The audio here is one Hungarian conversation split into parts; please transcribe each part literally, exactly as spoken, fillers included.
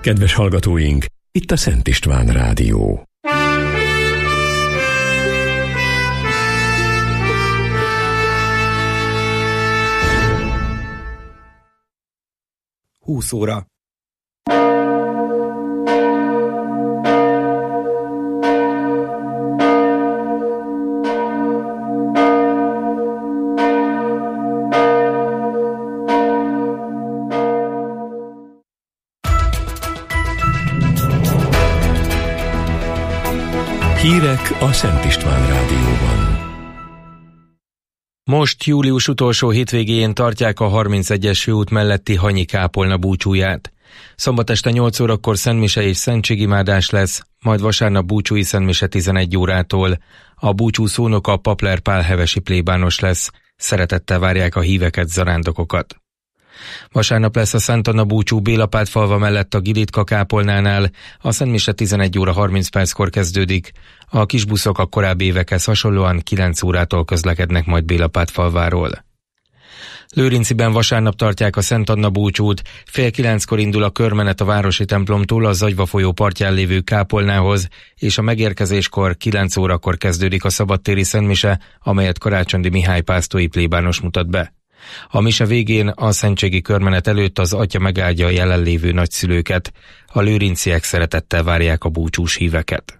Kedves hallgatóink, itt a Szent István Rádió. húsz óra. Hírek a Szent István Rádióban. Most július utolsó hétvégén tartják a harmincegyes főút melletti Hanyi-kápolna búcsúját. Szombat este nyolc órakor szentmise és szentségimádás lesz, majd vasárnap búcsúi szentmise tizenegy órától. A búcsú szónoka Papler Pál hevesi plébános lesz. Szeretettel várják a híveket, zarándokokat. Vasárnap lesz a Szent Anna búcsú Bélapátfalva mellett a Gilitka kápolnánál, a szentmise tizenegy óra harminc perckor kezdődik. A kisbuszok a korábbi évekhez hasonlóan kilenc órától közlekednek majd Bélapátfalváról. Lőrinciben vasárnap tartják a Szent Anna búcsút, fél kilenckor indul a körmenet a városi templomtól a Zagyva folyó partján lévő kápolnához, és a megérkezéskor kilenc órakor kezdődik a szabadtéri szentmise, amelyet Karácsondi Mihály pásztói plébános mutat be. A mise végén a szentségi körmenet előtt az atya megáldja a jelenlévő nagyszülőket. A lőrinciek szeretettel várják a búcsús híveket.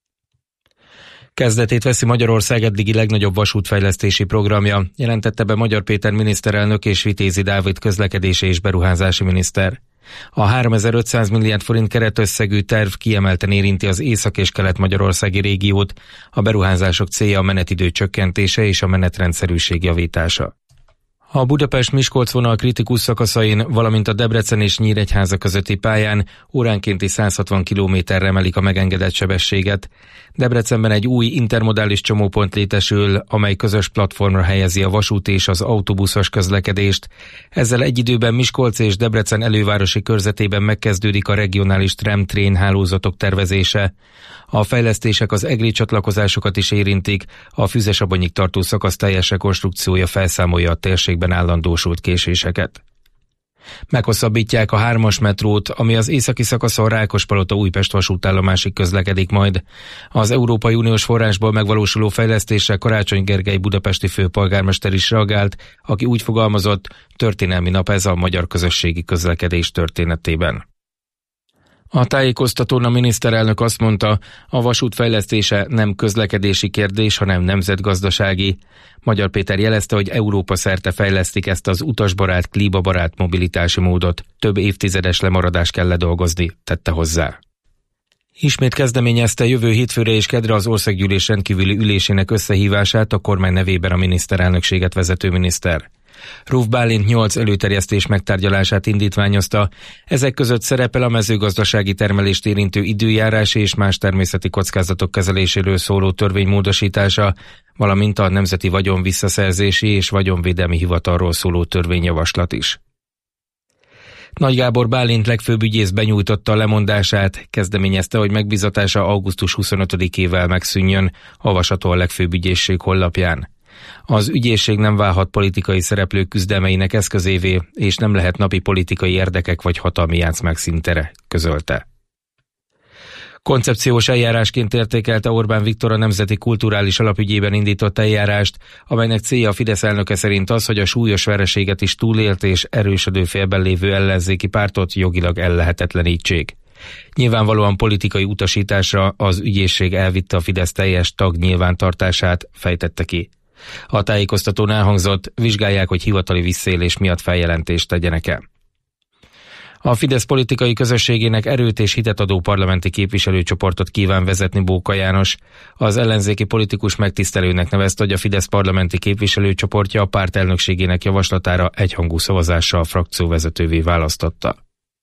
Kezdetét veszi Magyarország eddigi legnagyobb vasútfejlesztési programja, jelentette be Magyar Péter miniszterelnök és Vitézi Dávid közlekedési és beruházási miniszter. A háromezer-ötszáz milliárd forint keretösszegű terv kiemelten érinti az észak- és kelet-magyarországi régiót, a beruházások célja a menetidő csökkentése és a menetrendszerűség javítása. A Budapest-Miskolc vonal kritikus szakaszain, valamint a Debrecen és Nyíregyháza közötti pályán óránkénti száz hatvan kilométerre emelik a megengedett sebességet. Debrecenben egy új intermodális csomópont létesül, amely közös platformra helyezi a vasút és az autóbuszos közlekedést. Ezzel egy időben Miskolc és Debrecen elővárosi körzetében megkezdődik a regionális tram-train hálózatok tervezése. A fejlesztések az egri csatlakozásokat is érintik, a Füzesabonyig tartó szakasz teljes rekonstrukciója felszámolja a térségben állandósult késéseket. Meghosszabbítják a hármas metrót, ami az északi szakaszon Rákospalota-Újpest vasútállomásig közlekedik majd. Az Európai Uniós forrásból megvalósuló fejlesztésre Karácsony Gergely budapesti főpolgármester is reagált, aki úgy fogalmazott, történelmi nap ez a magyar közösségi közlekedés történetében. A tájékoztatón a miniszterelnök azt mondta, a vasút fejlesztése nem közlekedési kérdés, hanem nemzetgazdasági. Magyar Péter jelezte, hogy Európa szerte fejlesztik ezt az utasbarát, klímabarát mobilitási módot. Több évtizedes lemaradást kell ledolgozni, tette hozzá. Ismét kezdeményezte jövő hétfőre és kedre az országgyűlés rendkívüli ülésének összehívását a kormány nevében a miniszterelnökséget vezető miniszter. Ruf Bálint nyolc előterjesztés megtárgyalását indítványozta, ezek között szerepel a mezőgazdasági termelést érintő időjárás és más természeti kockázatok kezeléséről szóló törvény módosítása, valamint a Nemzeti Vagyon Visszaszerzési és Vagyonvédelmi Hivatalról szóló törvényjavaslat is. Nagy Gábor Bálint legfőbb ügyész benyújtotta a lemondását, kezdeményezte, hogy megbízatása augusztus huszonötödikével megszűnjön, olvasható a legfőbb ügyészség honlapján. Az ügyészség nem válhat politikai szereplők küzdelmeinek eszközévé, és nem lehet napi politikai érdekek vagy hatalmi játszmák szintere, közölte. Koncepciós eljárásként értékelte Orbán Viktor a Nemzeti Kulturális Alapügyében indított eljárást, amelynek célja a Fidesz elnöke szerint az, hogy a súlyos vereséget is túlélt és erősödő félben lévő ellenzéki pártot jogilag ellehetetlenítsék. Nyilvánvalóan politikai utasításra az ügyészség elvitte a Fidesz teljes tag nyilvántartását, fejtette ki. A tájékoztatón elhangzott, vizsgálják, hogy hivatali visszaélés miatt feljelentést tegyenek-e. A Fidesz politikai közösségének erőt és hitet adó parlamenti képviselőcsoportot kíván vezetni Bóka János. Az ellenzéki politikus megtisztelőnek nevezte, hogy a Fidesz parlamenti képviselőcsoportja a párt elnökségének javaslatára egyhangú szavazással a frakcióvezetővé választotta.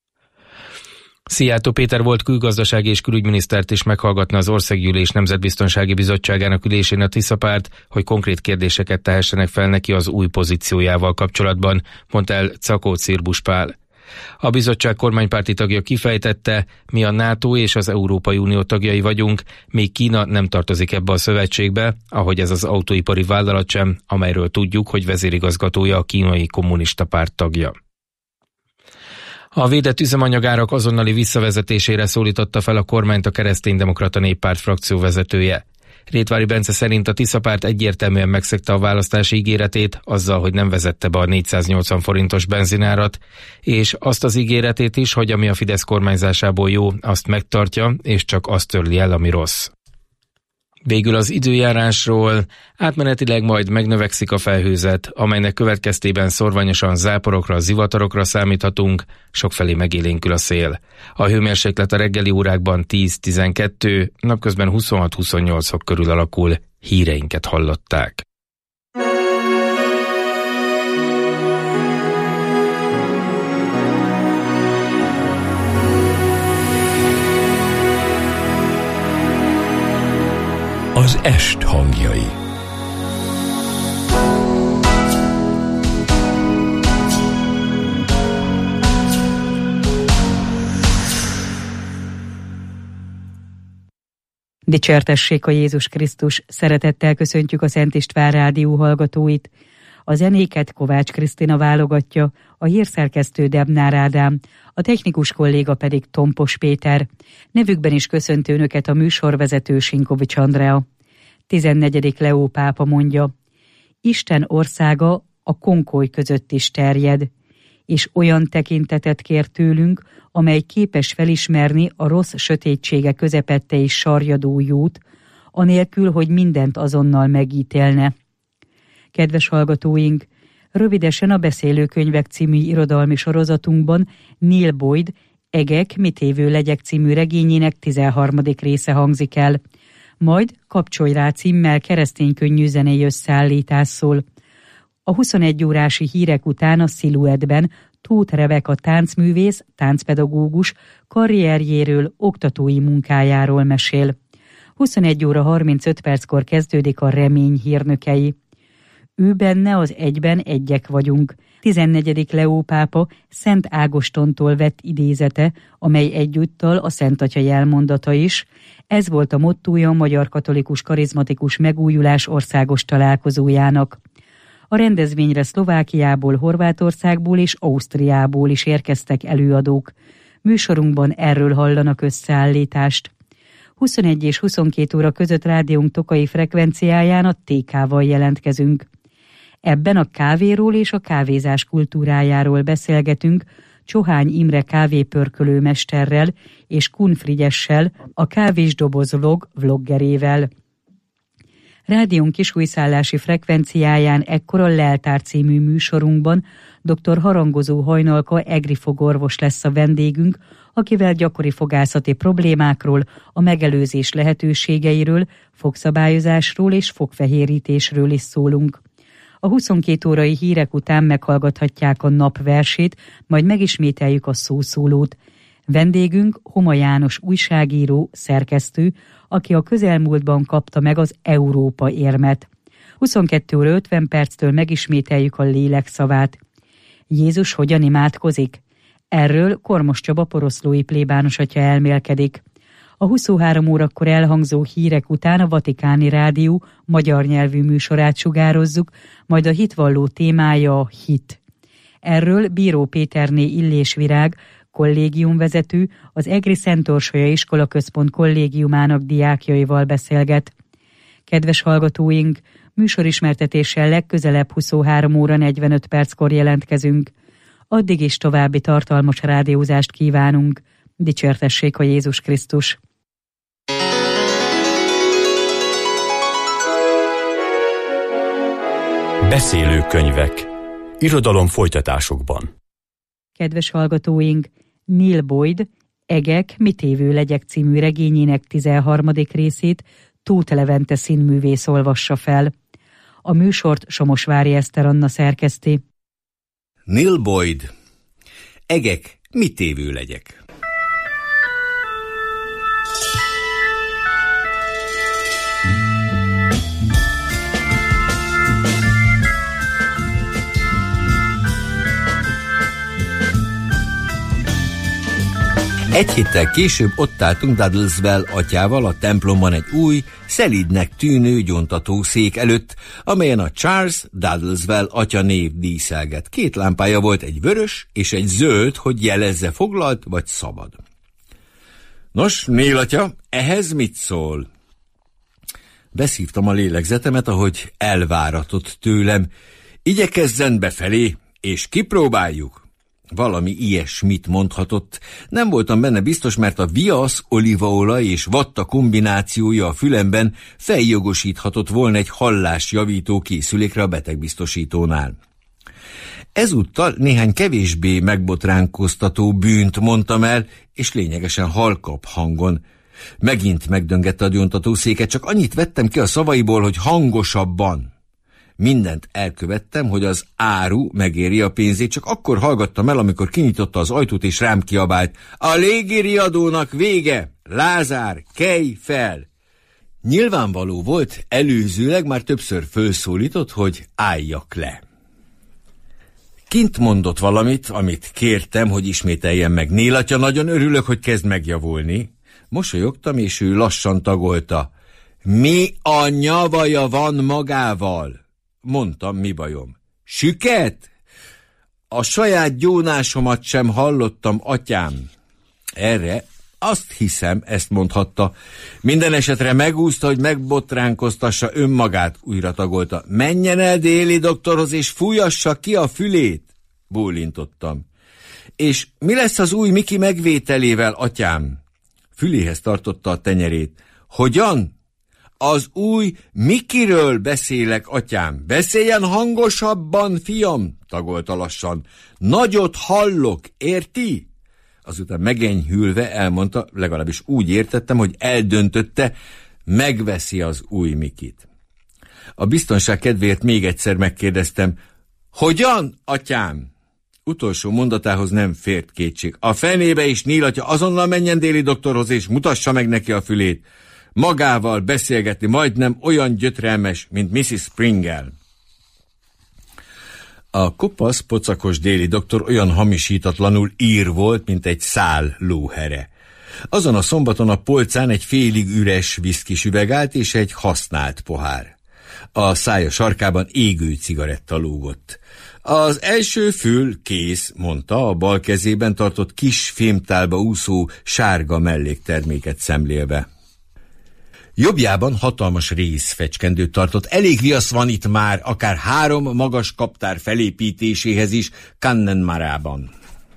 Szijjártó Péter volt külgazdasági és külügyminisztert is meghallgatna az Országgyűlés Nemzetbiztonsági Bizottságának ülésén a Tiszapárt, hogy konkrét kérdéseket tehessenek fel neki az új pozíciójával kapcsolatban, mondta el Czakó Cirbus Pál. A bizottság kormánypárti tagja kifejtette, mi a NATO és az Európai Unió tagjai vagyunk, még Kína nem tartozik ebbe a szövetségbe, ahogy ez az autóipari vállalat sem, amelyről tudjuk, hogy vezérigazgatója a kínai kommunista párt tagja. A védett üzemanyagárak azonnali visszavezetésére szólította fel a kormányt a Kereszténydemokrata Néppárt frakció vezetője. Rétvári Bence szerint a Tisza párt egyértelműen megszegte a választási ígéretét azzal, hogy nem vezette be a négyszáznyolcvan forintos benzinárat, és azt az ígéretét is, hogy ami a Fidesz kormányzásából jó, azt megtartja, és csak azt törli el, ami rossz. Végül az időjárásról: átmenetileg majd megnövekszik a felhőzet, amelynek következtében szorványosan záporokra, zivatarokra számíthatunk, sokfelé megélénkül a szél. A hőmérséklet a reggeli órákban tíz-tizenkettő, napközben huszonhat-huszonnyolc fok körül alakul. Híreinket hallották. Az est hangjai. Dicsértessék a Jézus Krisztus! Szeretettel köszöntjük a Szent István Rádió hallgatóit. A zenéket Kovács Krisztina válogatja, a hírszerkesztő Debnár Ádám, a technikus kolléga pedig Tompos Péter. Nevükben is köszöntő önöket a műsorvezető Sinkovics Andrea. tizennegyedik Leó pápa mondja: Isten országa a konkoly között is terjed, és olyan tekintetet kér tőlünk, amely képes felismerni a rossz sötétsége közepette és sarjadó jót, anélkül, hogy mindent azonnal megítélne. Kedves hallgatóink, rövidesen a Beszélőkönyvek című irodalmi sorozatunkban Neil Boyd Egek, mit évő legyek című regényének tizenharmadik része hangzik el. Majd Kapcsolj rá címmel keresztény könnyű zenei összeállítás szól. A huszonegy órási hírek után a Sziluettben Tóth Rebeka táncművész, táncpedagógus karrierjéről, oktatói munkájáról mesél. huszonegy óra harmincöt perckor kezdődik a Remény hírnökei. Ő benne az egyben egyek vagyunk. tizennegyedik Leó pápa Szent Ágostontól vett idézete, amely egyúttal a Szent Atya jelmondata is. Ez volt a mottója a Magyar Katolikus Karizmatikus Megújulás országos találkozójának. A rendezvényre Szlovákiából, Horvátországból és Ausztriából is érkeztek előadók. Műsorunkban erről hallanak összeállítást. huszonegy és huszonkét óra között rádiónk tokai frekvenciáján a té ká-val jelentkezünk. Ebben a kávéról és a kávézás kultúrájáról beszélgetünk Csohány Imre kávépörkölő mesterrel és Kun Frigyessel, a Kávésdoboz vlog vloggerével. Rádiónk kisújszállási frekvenciáján ekkor a Leltár című műsorunkban dr. Harangozó Hajnalka egri fogorvos lesz a vendégünk, akivel gyakori fogászati problémákról, a megelőzés lehetőségeiről, fogszabályozásról és fogfehérítésről is szólunk. A huszonkét órai hírek után meghallgathatják a nap versét, majd megismételjük a szószólót. Vendégünk Homa János újságíró, szerkesztő, aki a közelmúltban kapta meg az Európa érmet. huszonkettő óra ötven perctől megismételjük a lélek szavát. Jézus hogyan imádkozik? Erről Kormos Csaba poroszlói plébános atya elmélkedik. A huszonhárom órakor elhangzó hírek után a Vatikáni Rádió magyar nyelvű műsorát sugározzuk, majd a hitvalló témája a hit. Erről Bíró Péterné Illésvirág, kollégiumvezető, az Egri Szent Orsolya Iskolaközpont kollégiumának diákjaival beszélget. Kedves hallgatóink, műsorismertetéssel legközelebb huszonhárom óra negyvenöt perckor jelentkezünk. Addig is további tartalmas rádiózást kívánunk. Dicsértessék a Jézus Krisztus! Beszélőkönyvek. Irodalom folytatásokban. Kedves hallgatóink, Neil Boyd Egek, mit évő legyek című regényének tizenharmadik részét Tóth Levente színművész olvassa fel. A műsort Somosvári Eszter Anna szerkeszti. Neil Boyd Egek, mit évő legyek. Egy héttel később ott álltunk Duddleswell atyával a templomban egy új, szelídnek tűnő gyóntatószék előtt, amelyen a Charles Duddleswell atya név díszelgett. Két lámpája volt, egy vörös és egy zöld, hogy jelezze foglalt vagy szabad. Nos, Neil atya, ehhez mit szól? Beszívtam a lélegzetemet, ahogy elváratott tőlem. Igyekezzen befelé, és kipróbáljuk. Valami ilyesmit mondhatott. Nem voltam benne biztos, mert a viasz, olívaolaj és vatta kombinációja a fülemben feljogosíthatott volna egy hallásjavító készülékre a betegbiztosítónál. Ezúttal néhány kevésbé megbotránkoztató bűnt mondtam el, és lényegesen halkabb hangon. Megint megdöngette a gyóntatószéket, csak annyit vettem ki a szavaiból, hogy hangosabban. Mindent elkövettem, hogy az áru megéri a pénzét, csak akkor hallgattam el, amikor kinyitotta az ajtót és rám kiabált: a légiriadónak vége! Lázár, kelj fel! Nyilvánvaló volt, előzőleg már többször fölszólított, hogy álljak le. Kint mondott valamit, amit kértem, hogy ismételjem meg. Neil atya, nagyon örülök, hogy kezd megjavulni. Mosolyogtam, és ő lassan tagolta. Mi a nyavaja van magával? Mondtam, mi bajom. Süket? A saját gyónásomat sem hallottam, atyám. Erre azt hiszem, ezt mondhatta. Minden esetre megúszta, hogy megbotránkoztassa önmagát, újra tagolta. Menjen el Déli doktorhoz, és fújassa ki a fülét. Bólintottam. És mi lesz az új Miki megvételével, atyám? Füléhez tartotta a tenyerét. Hogyan? Az új Mikiről beszélek, atyám. Beszéljen hangosabban, fiam, tagolta lassan. Nagyot hallok, érti? Azután megenyhülve elmondta, legalábbis úgy értettem, hogy eldöntötte, megveszi az új Mikit. A biztonság kedvéért még egyszer megkérdeztem, hogyan, atyám? Utolsó mondatához nem fért kétség. A fenébe is, Neil atya, azonnal menjen Déli doktorhoz, és mutassa meg neki a fülét. Magával beszélgetni majdnem olyan gyötrelmes, mint missus Springgel. A kopasz, pocakos Déli doktor olyan hamisítatlanul ír volt, mint egy szál lóhere. Azon a szombaton a polcán egy félig üres viszkis üveg állt, és egy használt pohár. A szája sarkában égő cigaretta lógott. Az első fül kész, mondta, a bal kezében tartott kis fémtálba úszó sárga mellékterméket szemlélve. Jobbjában hatalmas rézfecskendőt tartott. Elég viasz van itt már, akár három magas kaptár felépítéséhez is Kannenmarában.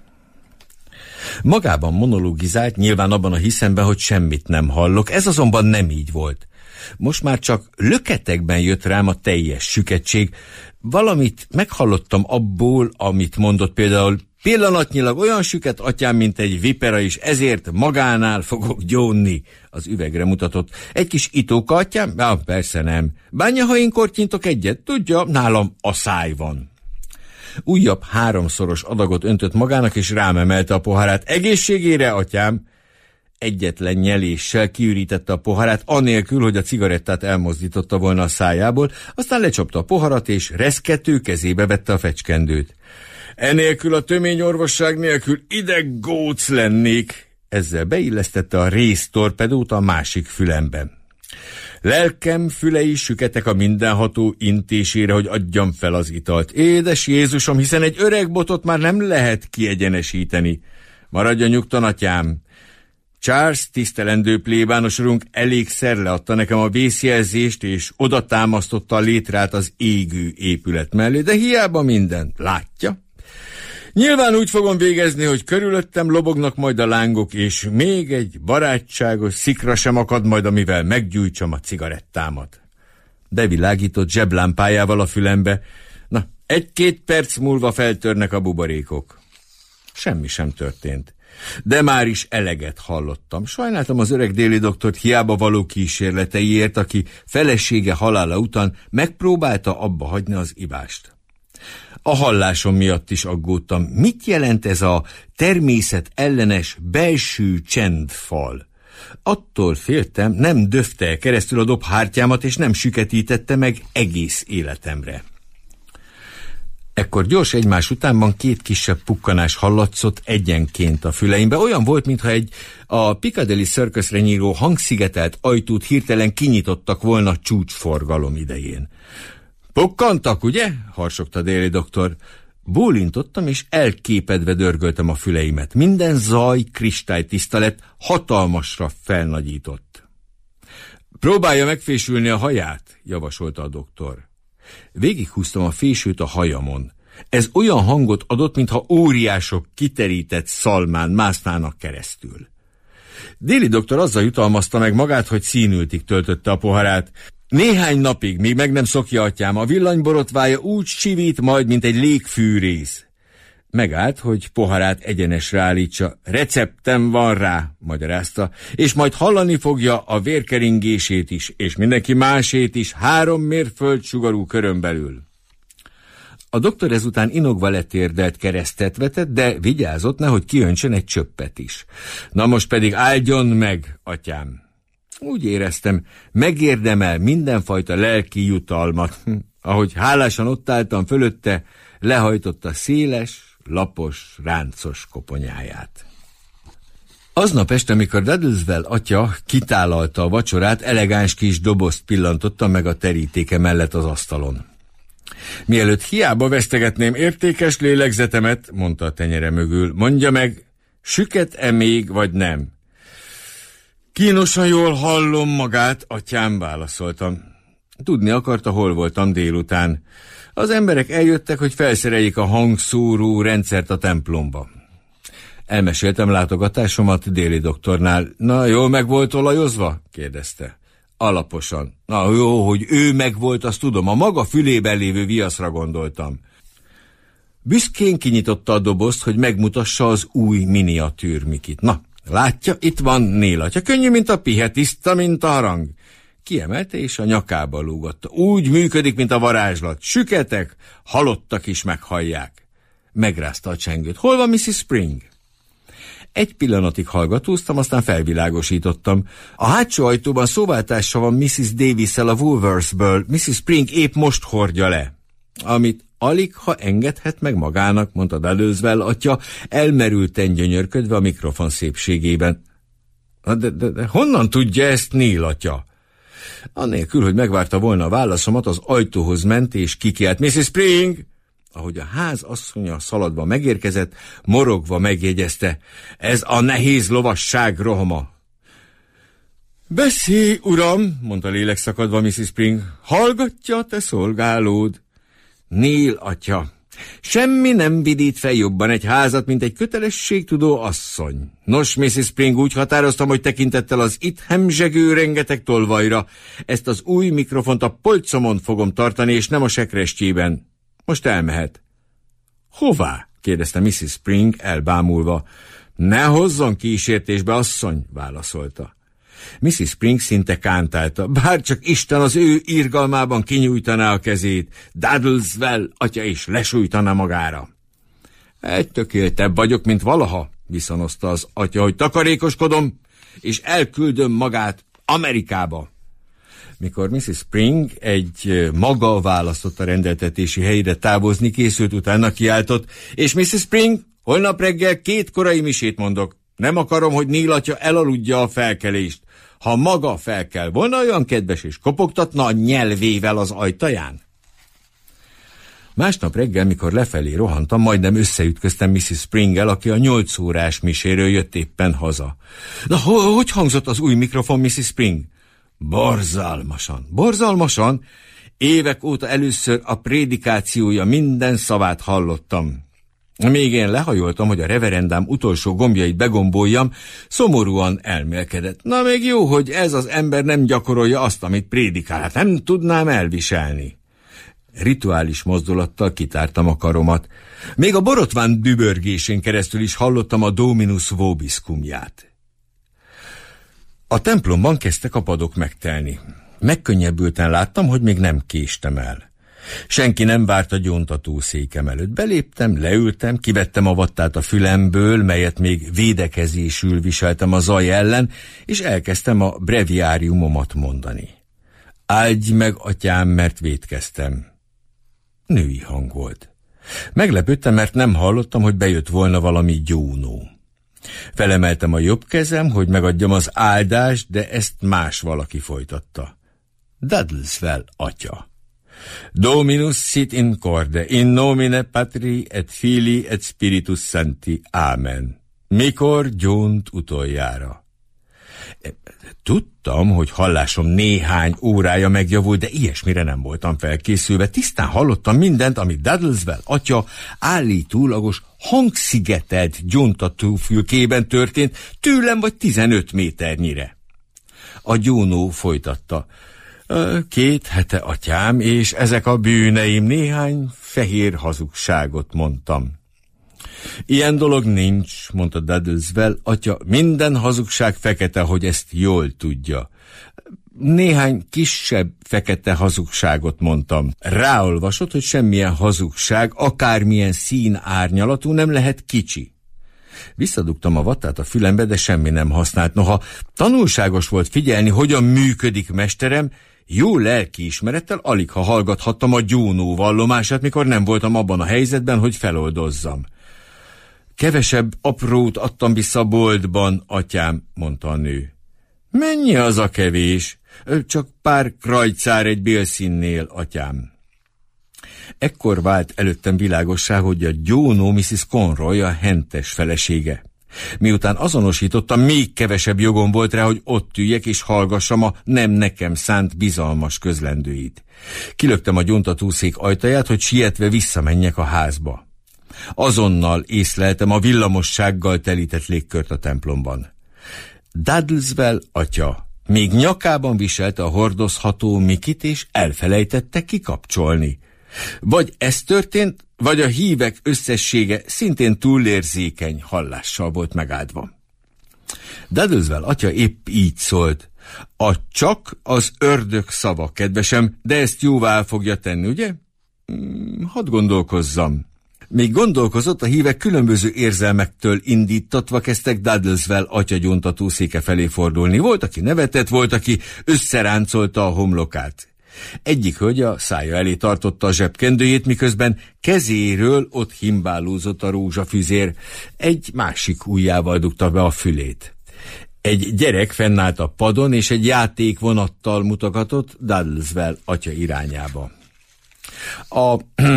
Magában monologizált, nyilván abban a hiszemben, hogy semmit nem hallok. Ez azonban nem így volt. Most már csak löketekben jött rám a teljes süketség. Valamit meghallottam abból, amit mondott, például pillanatnyilag olyan süket, atyám, mint egy vipera, és ezért magánál fogok gyónni. Az üvegre mutatott. Egy kis itóka, atyám? Á, persze nem. Bánja, ha én kortyintok egyet? Tudja, nálam a száj van. Újabb háromszoros adagot öntött magának, és rám emelte a pohárát. Egészségére, atyám! Egyetlen nyeléssel kiürítette a poharát, anélkül, hogy a cigarettát elmozdította volna a szájából, aztán lecsapta a poharat, és reszkető kezébe vette a fecskendőt. Enélkül a töményorvosság nélkül ideggóc lennék. Ezzel beillesztette a réztorpedót a másik fülemben. Lelkem fülei süketek a mindenható intésére, hogy adjam fel az italt. Édes Jézusom, hiszen egy öreg botot már nem lehet kiegyenesíteni. Maradjon nyugton, atyám! Charles, tisztelendő plébános urunk, elégszer leadta nekem a vészjelzést, és oda támasztotta a létrát az égő épület mellé, de hiába mindent, látja? Nyilván úgy fogom végezni, hogy körülöttem lobognak majd a lángok, és még egy barátságos szikra sem akad majd, amivel meggyújtsam a cigarettámat. Bevilágított zseblámpájával a fülembe. Na, egy-két perc múlva feltörnek a buborékok. Semmi sem történt. De már is eleget hallottam. Sajnáltam az öreg Déli doktort hiába való kísérleteiért, aki felesége halála után megpróbálta abba hagyni az ivást. A hallásom miatt is aggódtam. Mit jelent ez a természet ellenes belső csendfal? Attól féltem, nem döfte el keresztül a dobhártyámat, és nem süketítette meg egész életemre. Ekkor gyors egymás utánban két kisebb pukkanás hallatszott egyenként a füleimbe. Olyan volt, mintha egy a Piccadilly Circusre nyíló hangszigetelt ajtót hirtelen kinyitottak volna csúcsforgalom idején. Pukkantak, ugye? Harsogta Daly doktor. Bólintottam, és elképedve dörgöltem a füleimet. Minden zaj kristálytiszta lett, hatalmasra felnagyított. Próbálja megfésülni a haját, javasolta a doktor. Végighúztam a fésűt a hajamon. Ez olyan hangot adott, mintha óriások kiterített szalmán másznának keresztül. Daly doktor azzal jutalmazta meg magát, hogy színültig töltötte a poharát. Néhány napig, míg meg nem szokja, atyám, a villanyborotvája úgy sivít majd, mint egy légfűrész. Megállt, hogy poharát egyenesre állítsa. Receptem van rá, magyarázta, és majd hallani fogja a vérkeringését is, és mindenki másét is, három mérföld sugarú körön belül. A doktor ezután inogva letérdelt, keresztet vetett, de vigyázott, nehogy kiöntsön egy csöppet is. Na most pedig áldjon meg, atyám. Úgy éreztem, megérdemel mindenfajta lelki jutalmat. Ahogy hálásan ott álltam fölötte, lehajtotta széles, lapos, ráncos koponyáját. Aznap este, amikor Duddleswell atya kitálalta a vacsorát, elegáns kis dobozt pillantottam meg a terítéke mellett az asztalon. Mielőtt hiába vesztegetném értékes lélegzetemet, mondta a tenyere mögül, mondja meg, süket-e még, vagy nem? Kínosan jól hallom magát, atyám, válaszoltam. Tudni akarta, hol voltam délután. Az emberek eljöttek, hogy felszereljék a hangszóró rendszert a templomba. Elmeséltem látogatásomat Daly doktornál. Na, jól meg volt olajozva? Kérdezte. Alaposan. Na jó, hogy ő meg volt, azt tudom, a maga fülében lévő viaszra gondoltam. Büszkén kinyitotta a dobozt, hogy megmutassa az új miniatűrmikit. Na, látja, itt van Neil atya, könnyű, mint a pihe, tiszta, mint a harang. Kiemelte, és a nyakába lúgatta. Úgy működik, mint a varázslat. Süketek, halottak is meghallják. Megrázta a csengőt. Hol van missziz Spring? Egy pillanatig hallgatóztam, aztán felvilágosítottam. A hátsó ajtóban szóváltása van missziz Davis-szel a Woolworthsből. missziz Spring épp most hordja le. Amit alig, ha engedhet meg magának, mondta Duddleswell atya, elmerülten gyönyörködve a mikrofon szépségében. De, de, de honnan tudja ezt Neil atya? Annélkül, hogy megvárta volna a válaszomat, az ajtóhoz ment és kikiált. missziz Spring! Ahogy a ház asszonya szaladva megérkezett, morogva megjegyezte. Ez a nehéz lovasság rohama. Beszélj, uram, mondta lélekszakadva missziz Spring. Hallgatja, te szolgálód. Neil atya, semmi nem vidít fel jobban egy házat, mint egy kötelességtudó asszony. Nos, missziz Spring, úgy határoztam, hogy tekintettel az itt hemzsegő rengeteg tolvajra, ezt az új mikrofont a polcomon fogom tartani, és nem a sekrestjében. Most elmehet. Hová? kérdezte missziz Spring elbámulva. Ne hozzon kísértésbe, asszony, válaszolta. missziz Spring szinte kántálta. Bárcsak Isten az ő irgalmában kinyújtaná a kezét, Duddleswell atya is lesújtana magára. Egy tökéltebb vagyok, mint valaha, viszonozta az atya, hogy takarékoskodom, és elküldöm magát Amerikába. Mikor missziz Spring egy maga választotta rendeltetési helyre távozni készült, utána kiáltott, és missziz Spring, holnap reggel két korai misét mondok. Nem akarom, hogy Neil atya elaludja a felkelést. Ha maga felkel, volna olyan kedves és kopogtatna a nyelvével az ajtaján? Másnap reggel, mikor lefelé rohantam, majdnem összeütköztem missziz Springgel, aki a nyolc órás miséről jött éppen haza. Na, ho- hogy hangzott az új mikrofon, missziz Spring? Borzalmasan, borzalmasan. Évek óta először a prédikációja minden szavát hallottam. Még én lehajoltam, hogy a reverendám utolsó gombjait begomboljam, szomorúan elmélkedett. Na még jó, hogy ez az ember nem gyakorolja azt, amit prédikál. Hát nem tudnám elviselni. Rituális mozdulattal kitártam a karomat. Még a borotván dübörgésén keresztül is hallottam a Dominus Vobiscumját. A templomban kezdtek a padok megtelni. Megkönnyebbülten láttam, hogy még nem késtem el. Senki nem várt a gyóntató székem előtt. Beléptem, leültem, kivettem a vattát a fülemből, melyet még védekezésül viseltem a zaj ellen, és elkezdtem a breviáriumomat mondani. Áldj meg, atyám, mert vétkeztem. Női hang volt. Meglepődtem, mert nem hallottam, hogy bejött volna valami gyónó. Felemeltem a jobb kezem, hogy megadjam az áldást, de ezt más valaki folytatta. Duddleswell atya. Dominus sit in corde, in nomine Patri et Filii et Spiritus Sancti. Amen. Mikor gyónt utoljára? Tudtam, hogy hallásom néhány órája megjavult, de ilyesmire nem voltam felkészülve. Tisztán hallottam mindent, ami Duddleswell atya állítólagos hangszigetelt gyóntatófülkében történt, tőlem vagy tizenöt méternyire. A gyónó folytatta. Két hete, atyám, és ezek a bűneim, néhány fehér hazugságot mondtam. Ilyen dolog nincs, mondta Duddleswell atya, minden hazugság fekete, hogy ezt jól tudja. Néhány kisebb fekete hazugságot mondtam. Ráolvasott, hogy semmilyen hazugság, akármilyen szín árnyalatú nem lehet kicsi. Visszadugtam a vattát a fülembe, de semmi nem használt. Noha tanulságos volt figyelni, hogyan működik mesterem, jó lelkiismerettel alig ha hallgathattam a gyónó vallomását, mikor nem voltam abban a helyzetben, hogy feloldozzam. Kevesebb aprót adtam vissza a boltban, atyám, mondta a nő. Mennyi az a kevés? Csak pár krajcár egy bélszínnél, atyám. Ekkor vált előttem világossá, hogy a gyónó missziz Conroy a hentes felesége. Miután azonosítottam, még kevesebb jogom volt rá, hogy ott üljek és hallgassam a nem nekem szánt bizalmas közlendőit. Kilöktem a gyóntatószék ajtaját, hogy sietve visszamenjek a házba. Azonnal észleltem a villamossággal telített légkört a templomban. Duddleswell atya még nyakában viselte a hordozható mikit, és elfelejtette kikapcsolni. Vagy ez történt, vagy a hívek összessége szintén túlérzékeny hallással volt megáldva. Duddleswell atya épp így szólt. A csak az ördög szava, kedvesem, de ezt jóvá fogja tenni, ugye? Hmm, hadd gondolkozzam. Még gondolkozott, a hívek különböző érzelmektől indítatva kezdtek Duddleswell atya gyóntatószéke felé fordulni. Volt, aki nevetett, volt, aki összeráncolta a homlokát. Egyik hölgy a szája elé tartotta a zsebkendőjét, miközben kezéről ott himbálózott a rózsafüzér, egy másik ujjával dugta be a fülét. Egy gyerek fennállt a padon, és egy játékvonattal mutogatott Duddleswell atya irányába. A,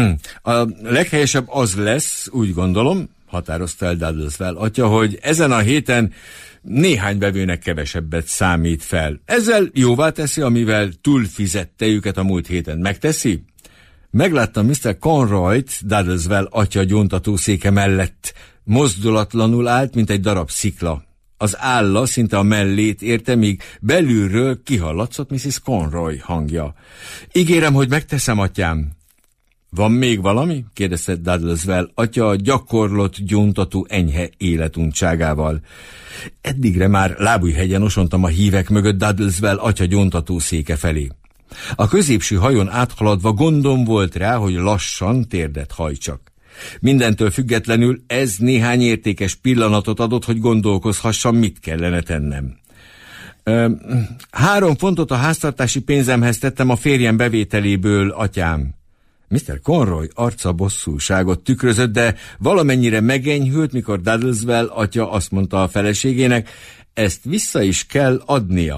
a leghelyesebb az lesz, úgy gondolom, határozta el Duddleswell atya, hogy ezen a héten néhány vevőnek kevesebbet számít fel. Ezzel jóvá teszi, amivel túlfizette őket a múlt héten. Megteszi? Megláttam miszter Conroyt Duddleswell atya gyóntatószéke mellett. Mozdulatlanul állt, mint egy darab szikla. Az álla szinte a mellét érte, míg belülről kihallatszott missziz Conroy hangja. Ígérem, hogy megteszem, atyám. Van még valami? Kérdezte Duddleswell atya a gyakorlott gyóntató enyhe életuntságával. Eddigre már lábújhegyen osontam a hívek mögött Duddleswell atya gyóntatószéke felé. A középső hajón áthaladva gondom volt rá, hogy lassan térdet hajtsak. Mindentől függetlenül ez néhány értékes pillanatot adott, hogy gondolkozhassam, mit kellene tennem. Ö, három fontot a háztartási pénzemhez tettem a férjem bevételéből, atyám. miszter Conroy arca bosszúságot tükrözött, de valamennyire megenyhült, mikor Duddleswell atya azt mondta a feleségének, ezt vissza is kell adnia.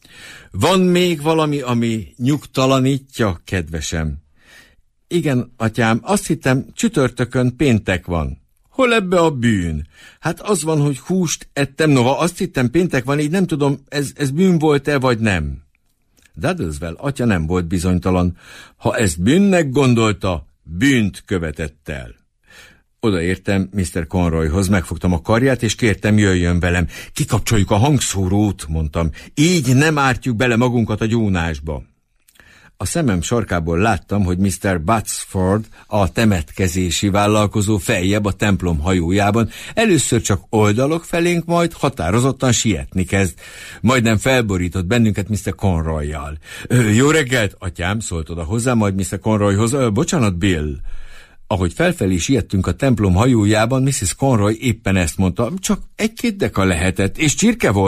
Van még valami, ami nyugtalanítja, kedvesem? Igen, atyám, azt hittem, csütörtökön péntek van. Hol ebbe a bűn? Hát az van, hogy húst ettem, noha azt hittem péntek van, így nem tudom, ez, ez bűn volt-e, vagy nem. Duddleswell atya nem volt bizonytalan. Ha ezt bűnnek gondolta, bűnt követett el. Odaértem miszter Conroyhoz, megfogtam a karját, és kértem, jöjjön velem. Kikapcsoljuk a hangszórót, mondtam. Így nem ártjuk bele magunkat a gyónásba. A szemem sarkából láttam, hogy miszter Batsford, a temetkezési vállalkozó feljebb a templom hajójában először csak oldalok felénk, majd határozottan sietni kezd. Majdnem felborított bennünket miszter Conroy-jal. Jó reggelt, atyám, szólt oda hozzá, majd miszter Conroyhoz. Bocsánat, Bill. Ahogy felfelé siettünk a templom hajójában, missziz Conroy éppen ezt mondta, csak egy-két deka lehetett, és csirke volt.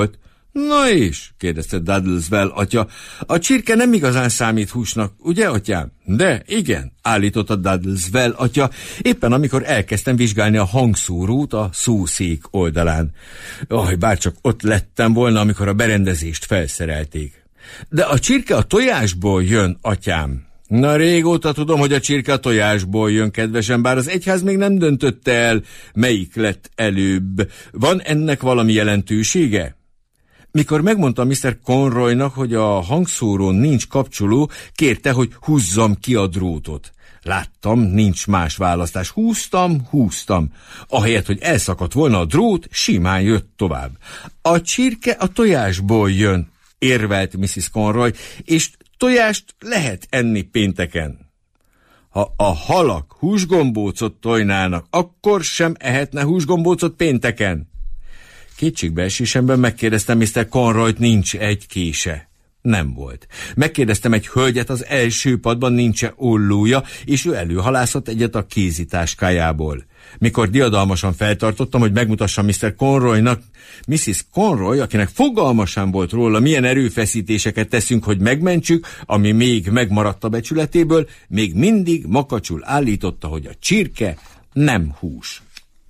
Na és? kérdezte Duddleswell atya. A csirke nem igazán számít húsnak, ugye, atyám? De igen, állította Duddleswell atya, éppen amikor elkezdtem vizsgálni a hangszórót a szószék oldalán. Aj, bárcsak ott lettem volna, amikor a berendezést felszerelték. De a csirke a tojásból jön, atyám. Na, régóta tudom, hogy a csirke a tojásból jön, kedvesem, bár az egyház még nem döntötte el, melyik lett előbb. Van ennek valami jelentősége? Mikor megmondtam miszter Conroynak, hogy a hangszórón nincs kapcsoló, kérte, hogy húzzam ki a drótot. Láttam, nincs más választás. Húztam, húztam. Ahelyett, hogy elszakadt volna a drót, simán jött tovább. A csirke a tojásból jön, érvelt missziz Conroy, és tojást lehet enni pénteken. Ha a halak húsgombócot tojnának, akkor sem ehetne húsgombócot pénteken. Kétségbeesésemben megkérdeztem miszter Conroyt, nincs egy kése. Nem volt. Megkérdeztem egy hölgyet az első padban, nincs-e ollója, és ő előhalászott egyet a kézitáskájából. Mikor diadalmasan feltartottam, hogy megmutassam miszter Conroynak, missziz Conroy, akinek fogalma sem volt róla, milyen erőfeszítéseket teszünk, hogy megmentsük, ami még megmaradt a becsületéből, még mindig makacsul állította, hogy a csirke nem hús.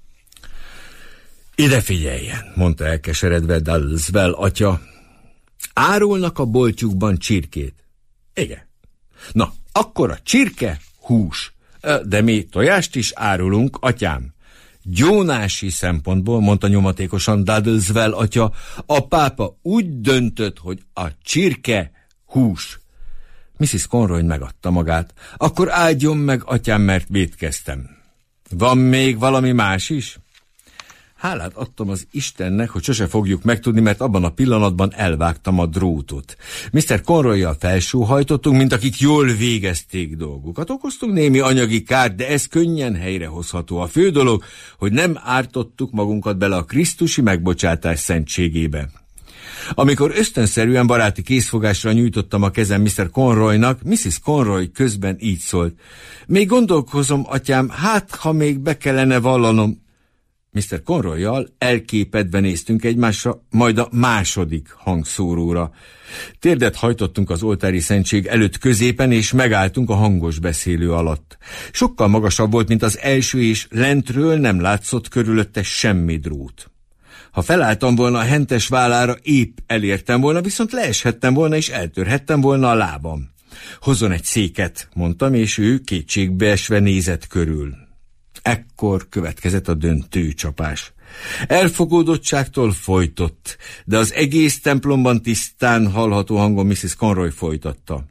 Ide figyeljen, mondta elkeseredve Duddleswell atya. Árulnak a boltjukban csirkét? Igen. Na, akkor a csirke hús. De mi tojást is árulunk, atyám. Gyónási szempontból, mondta nyomatékosan Duddleswell atya, a pápa úgy döntött, hogy a csirke hús. missziz Conroy megadta magát. Akkor áldjon meg, atyám, mert vétkeztem. Van még valami más is? Hálát adtam az Istennek, hogy sose fogjuk megtudni, mert abban a pillanatban elvágtam a drótot. miszter Conroyjal felsóhajtottunk, mint akik jól végezték dolgukat. Okoztunk némi anyagi kárt, de ez könnyen helyrehozható. A fő dolog, hogy nem ártottuk magunkat bele a krisztusi megbocsátás szentségébe. Amikor ösztönszerűen baráti készfogásra nyújtottam a kezem miszter Conroynak, missziz Conroy közben így szólt. Még gondolkozom, atyám, hát ha még be kellene vallanom. miszter Conroyjal elképedve néztünk egymásra, majd a második hangszóróra. Térdet hajtottunk az oltári szentség előtt középen, és megálltunk a hangos beszélő alatt. Sokkal magasabb volt, mint az első, és lentről nem látszott körülötte semmi drót. Ha felálltam volna a hentes vállára, épp elértem volna, viszont leeshettem volna, és eltörhettem volna a lábam. Hozzon egy széket, mondtam, és ő kétségbeesve nézett körül. Ekkor következett a döntő csapás. Elfogódottságtól folytott, de az egész templomban tisztán hallható hangon missziz Conroy folytatta.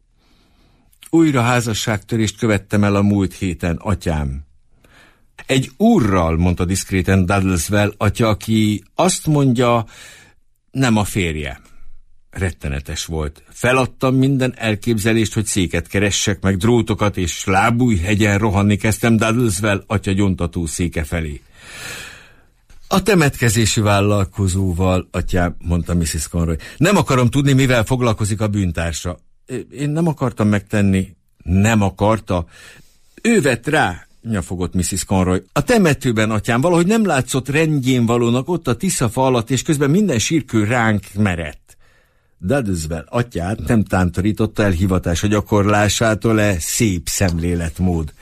Újra házasságtörést követtem el a múlt héten, atyám. Egy úrral, mondta diszkréten Duddleswell atya, aki azt mondja, nem a férje. Rettenetes volt. Feladtam minden elképzelést, hogy széket keressek, meg drótokat, és lábújhegyen rohanni kezdtem Duddleswell atya gyontató széke felé. A temetkezési vállalkozóval, atyám, mondta missziz Conroy. Nem akarom tudni, mivel foglalkozik a bűntársa. Én nem akartam megtenni. Nem akarta. Ő vett rá, nyafogott missziz Conroy. A temetőben, atyám, valahogy nem látszott rendjén valónak ott a Tiszafa alatt, és közben minden sírkő ránk merett. Duddleswell atyát nem tántorította el hivatása gyakorlásától-e szép szemléletmód.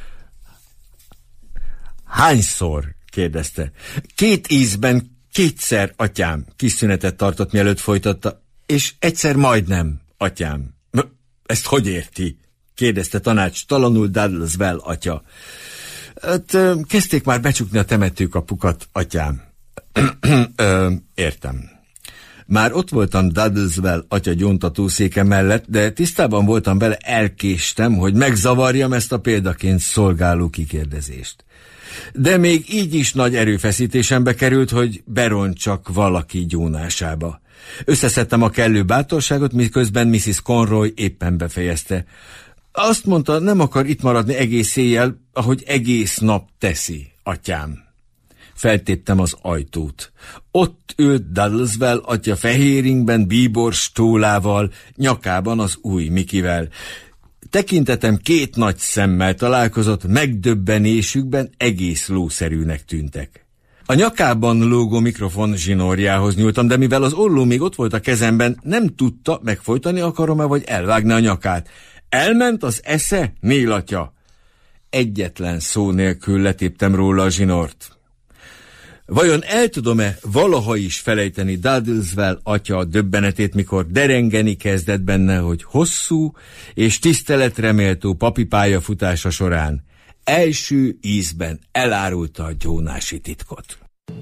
Hányszor? kérdezte. Két ízben kétszer, atyám, kis szünetet tartott, mielőtt folytatta, és egyszer majdnem, atyám. Ezt hogy érti? kérdezte tanácstalanul Duddleswell atya. Hát, kezdték már becsukni a temetőkapukat, atyám. Értem. Már ott voltam Duddleswell atya gyóntatószéke mellett, de tisztában voltam vele, elkéstem, hogy megzavarjam ezt a példaként szolgáló kikérdezést. De még így is nagy erőfeszítésembe került, hogy berontsak valaki gyónásába. Összeszedtem a kellő bátorságot, miközben missziz Conroy éppen befejezte. Azt mondta, nem akar itt maradni egész éjjel, ahogy egész nap teszi, atyám. Feltéptem az ajtót. Ott ült Duddleswell atya fehéringben, bíbor stólával, nyakában az új Mikivel. Tekintetem két nagy szemmel találkozott, megdöbbenésükben egész lószerűnek tűntek. A nyakában lógó mikrofon zsinórjához nyúltam, de mivel az olló még ott volt a kezemben, nem tudta, megfojtani akarom-e, vagy elvágni a nyakát. Elment az esze, Nél atya. Egyetlen szó nélkül letéptem róla a zsinort. Vajon el tudom-e valaha is felejteni Duddleswell atya döbbenetét, mikor derengeni kezdett benne, hogy hosszú és tiszteletreméltó papi pályafutása során első ízben elárulta a gyónási titkot.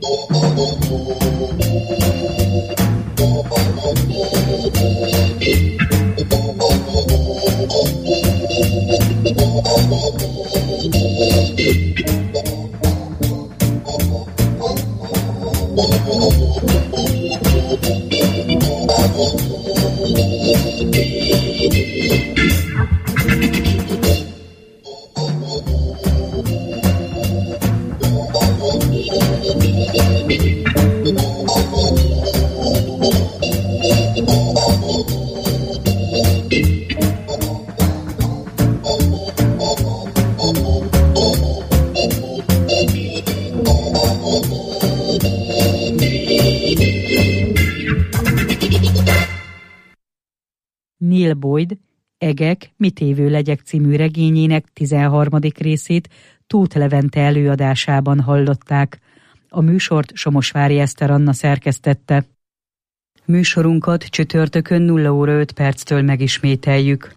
Neil Boyd Egek, mit évő legyek című regényének tizenharmadik részét Tóth Levente előadásában hallották. A műsort Somosvári Eszter Anna szerkesztette. Műsorunkat csütörtökön nulla óra öt perctől megismételjük.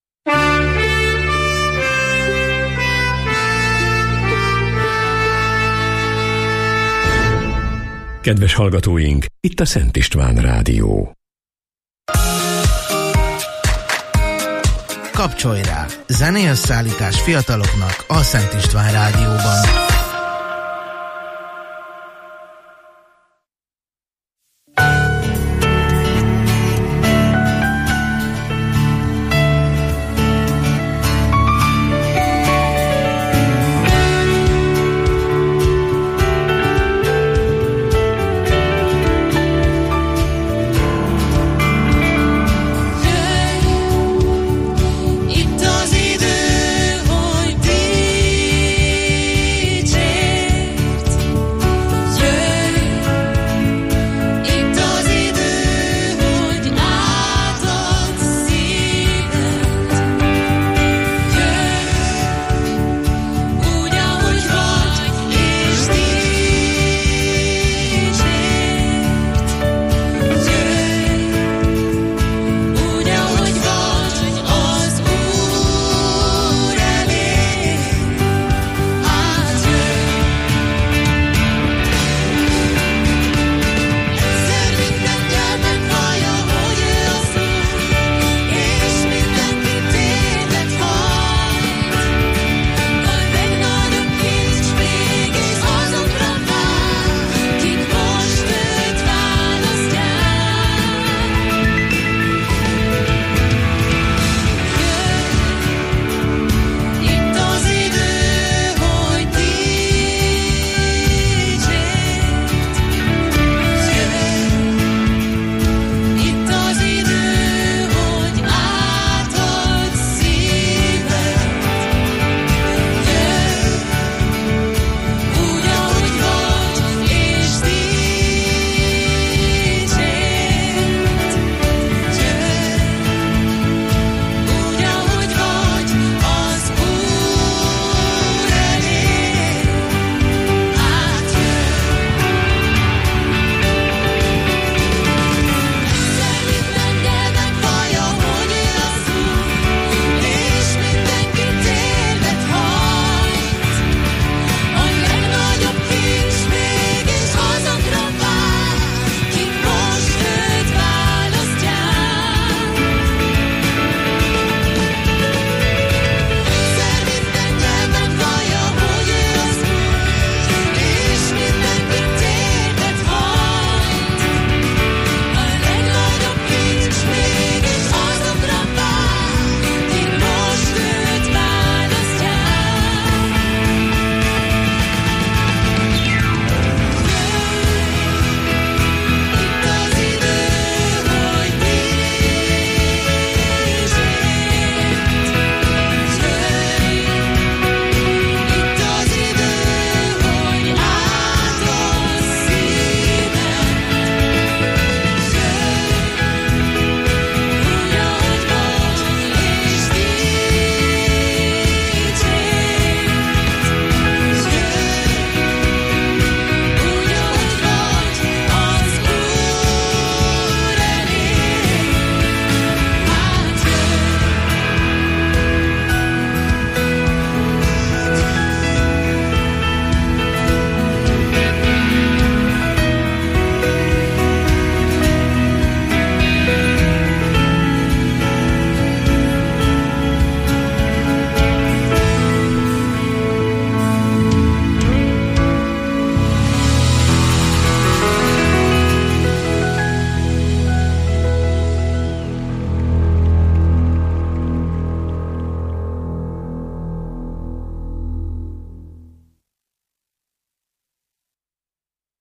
Kedves hallgatóink, itt a Szent István Rádió. Kapcsolj rá! Zenéösszállítás fiataloknak a Szent István Rádióban. Itt az idő, hogy díj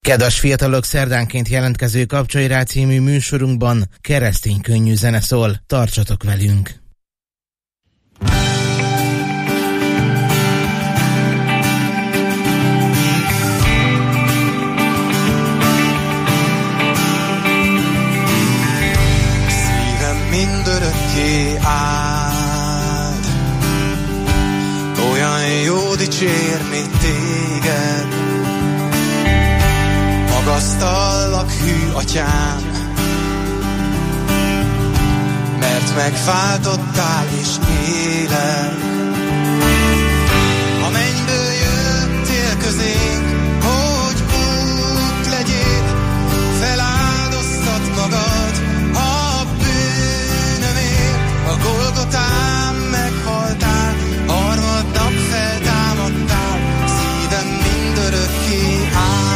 Kedves fiatalok, szerdánként jelentkező Kapcsolj rá című műsorunkban keresztény könnyű zene szól. Tartsatok velünk! Szívem mindörökké áld, olyan jó dicsérni téged. Magasztallak, hű atyám, mert megváltottál és élek. A mennyből jöttél közénk, hogy út legyél, feláldoztad magad a bűnömért. A Golgotán meghaltál, harmadnap feltámadtál, szívem mindörökké áll.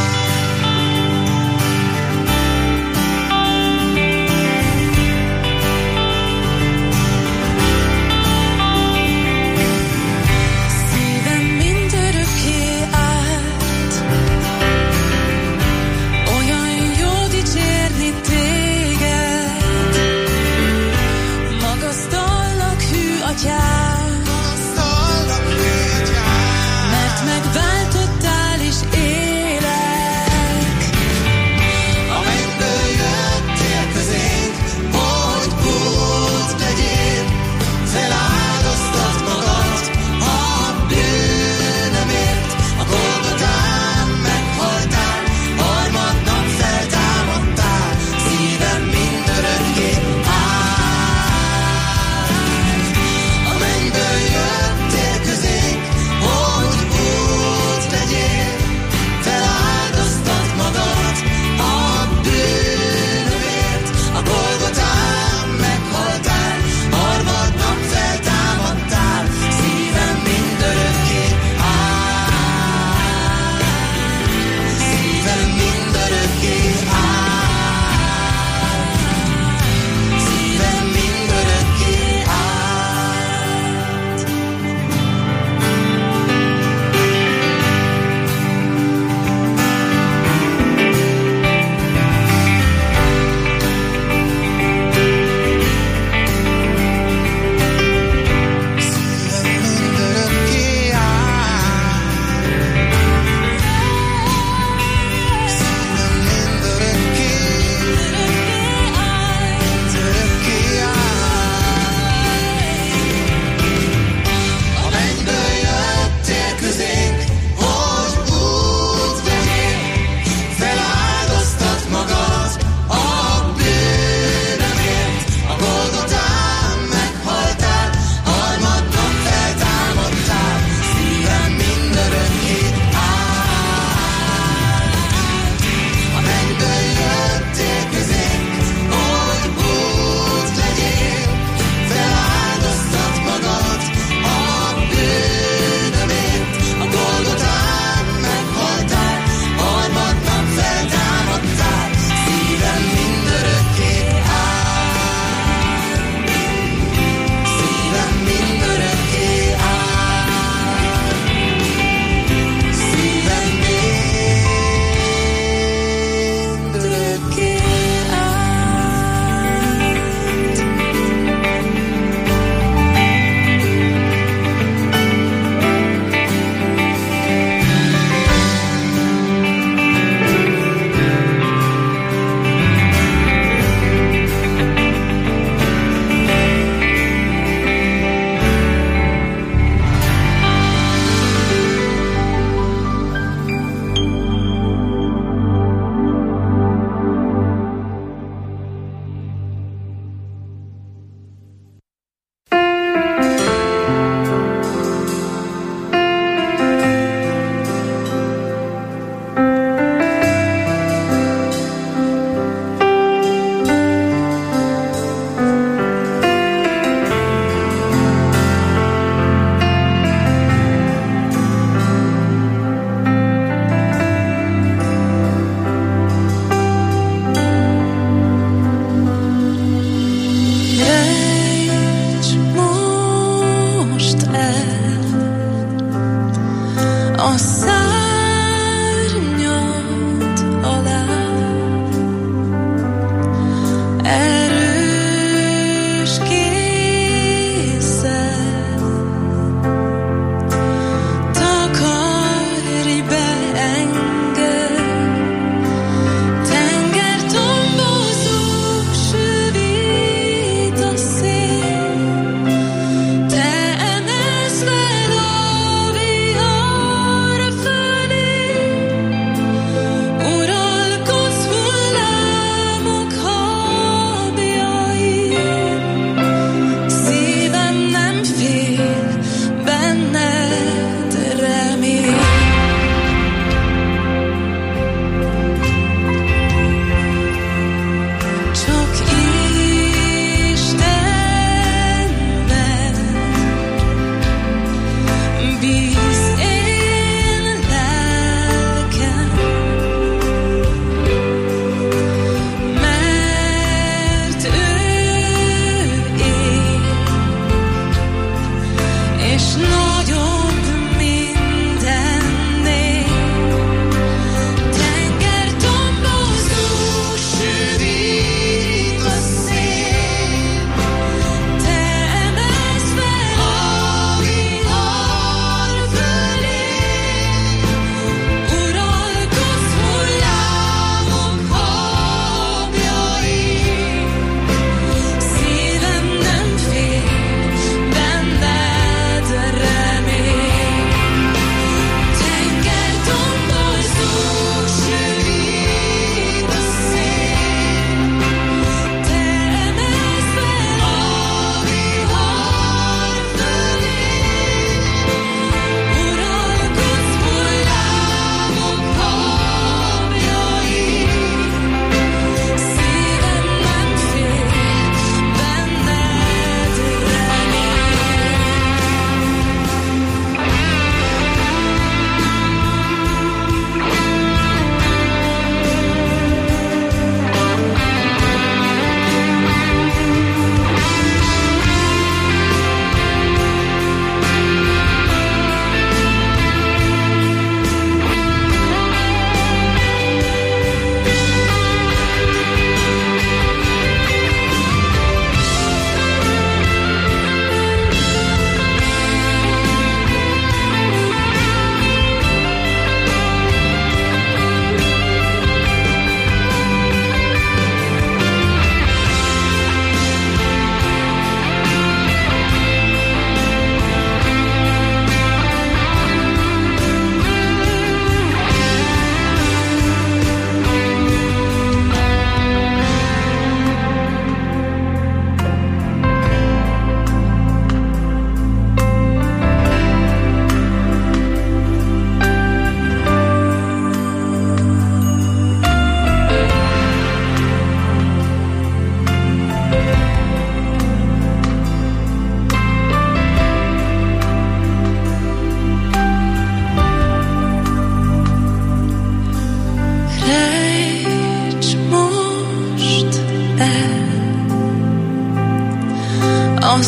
a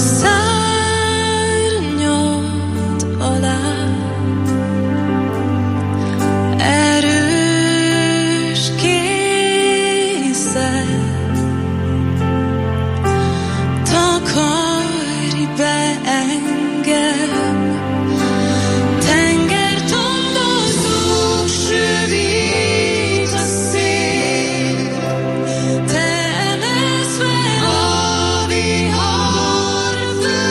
szárnyad alá. Erős kézzel takarj be engem, tengertombozó sűrít a szél, te emelsz fel a vihar.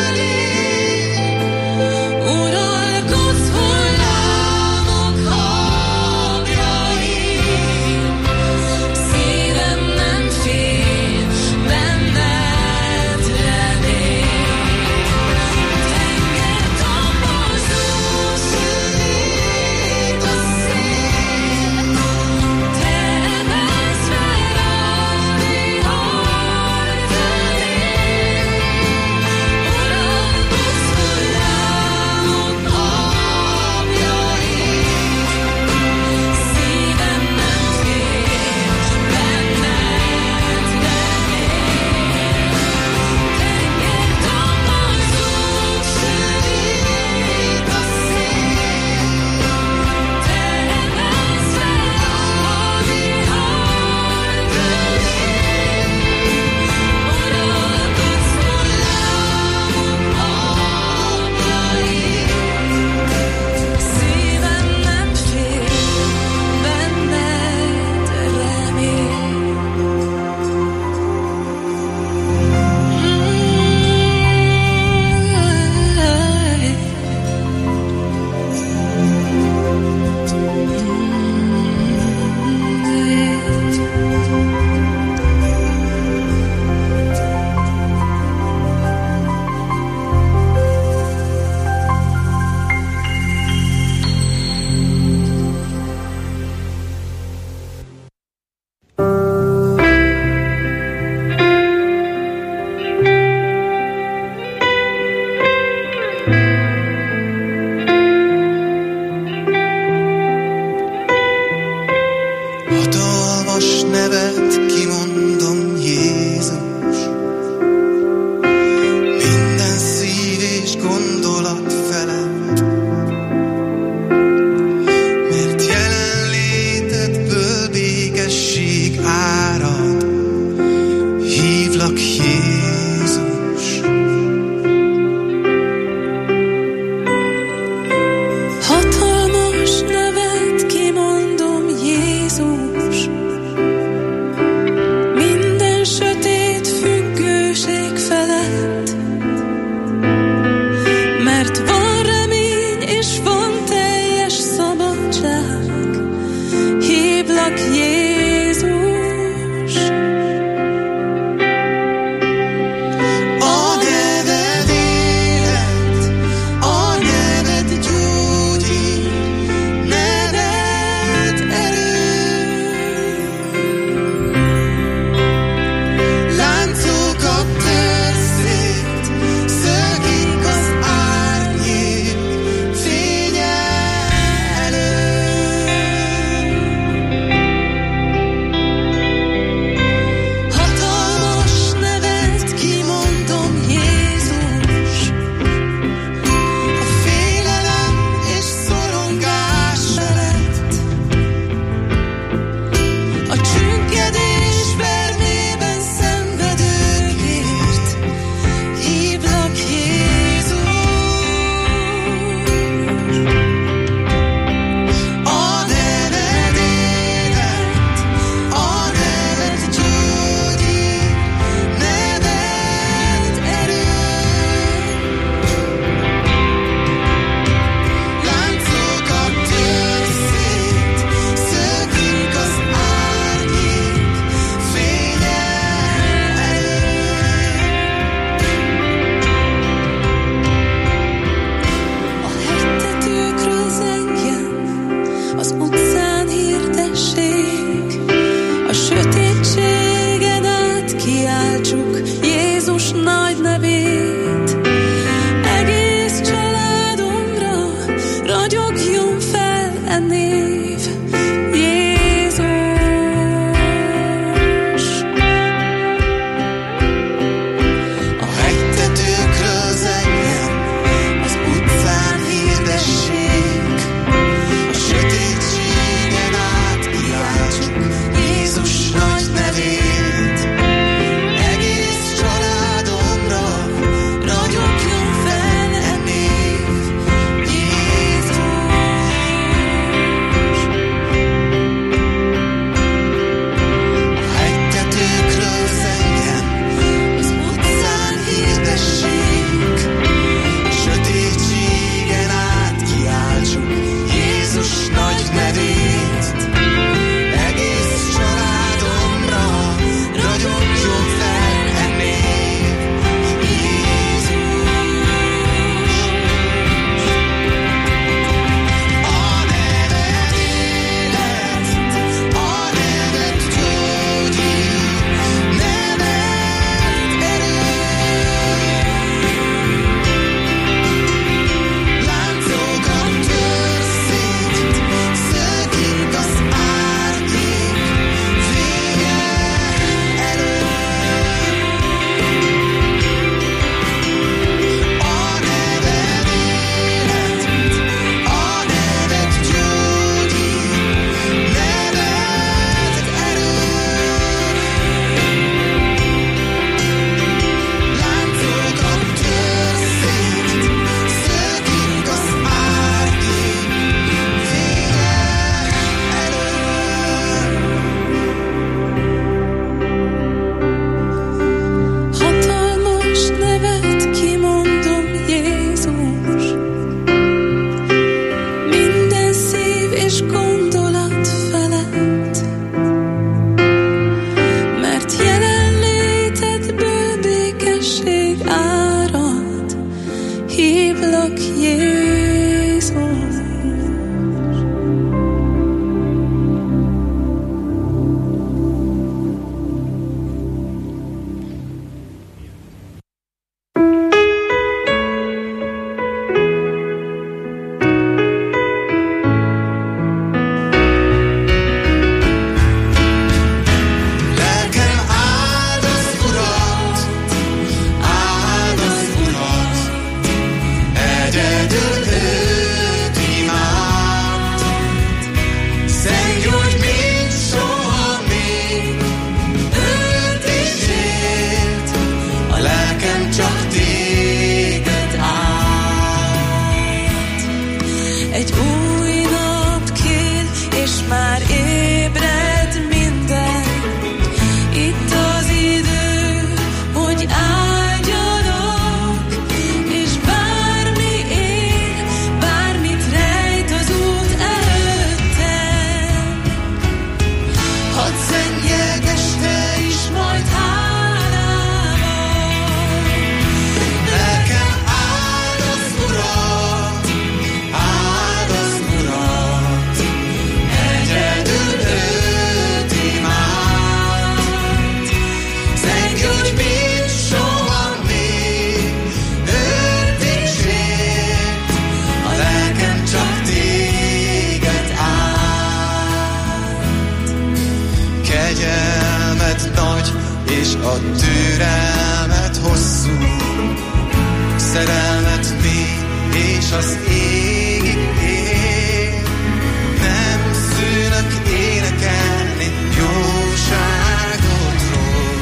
szerelmet mély és az égig ér. Nem szűnök énekelni jóságodról.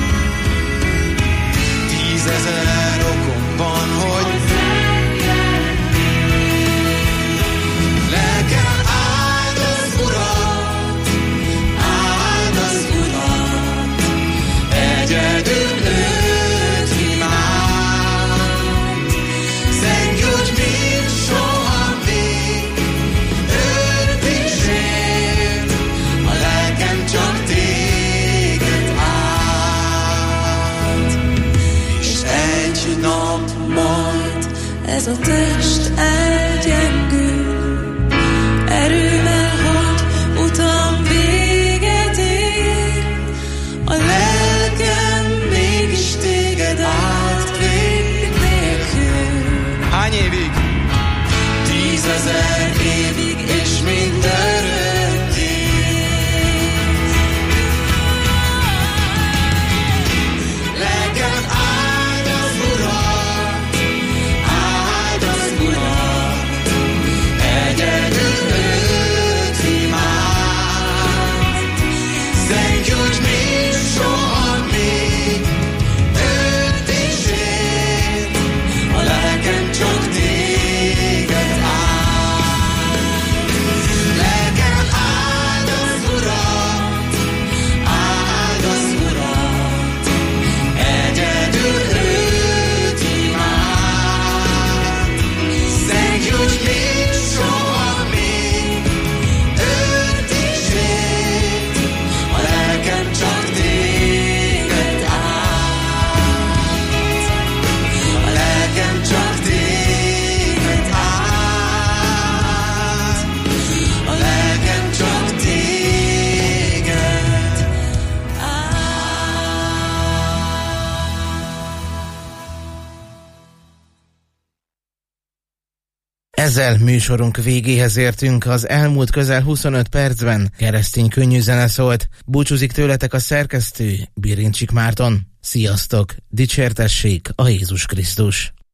Tízezer okom van, hogy lelkem áld az Urat, áld az Urat, egyedül őt imád. Szentgyógy, mint soha még, őt dicsért, a lelkem csak téged áld. És egy nap majd ez a test elgyengül, erőmmel hagy utam véget ér, a lelkem mégis téged áld vég nélkül. Hány évig? Tízezer évig és mindörökké. Lelkem áld az Urat, áld az Urat, egyedül őt imád. Szentgyógy, mint soha még, őt dicsért, a lelkem csak téged áld. Lelkem áld az Urat, áld az Urat, egyedül őt imád. Szentgyógy, mint soha még, őt dicsért, a lelkem csak téged áld. A lelkem csak téged áld. A lelkem csak téged Ezzel műsorunk végéhez értünk, az elmúlt közel huszonöt percben keresztény könnyű zene szólt. Búcsúzik tőletek a szerkesztő, Birincsik Márton. Sziasztok, dicsértessék a Jézus Krisztus!